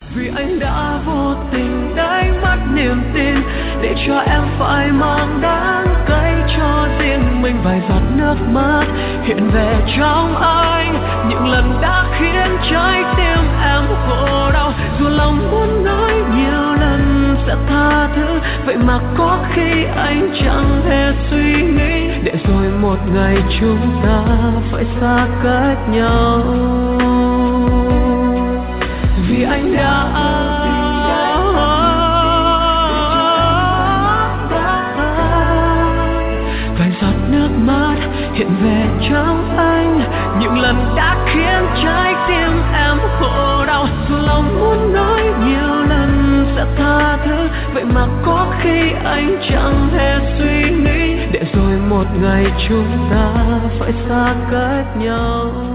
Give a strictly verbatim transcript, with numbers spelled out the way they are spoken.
Vì anh đã vô tình đánh mất niềm tin để cho em phải mang đáng cay cho riêng mình. Vài giọt nước mắt hiện về trong anh, những lần đã khiến trái tim em khổ đau. Dù lòng muốn nói nhiều lần sẽ tha thứ, vậy mà có khi anh chẳng hề suy nghĩ, để rồi một ngày chúng ta phải xa cách nhau. Vì anh đã vài giọt nước mắt hiện về trong anh, những lần đã khiến trái tim em khổ đau. Dù lòng muốn nói nhiều lần sẽ tha thứ, vậy mà có khi anh chẳng hề suy nghĩ, để rồi một ngày chúng ta phải xa cách nhau.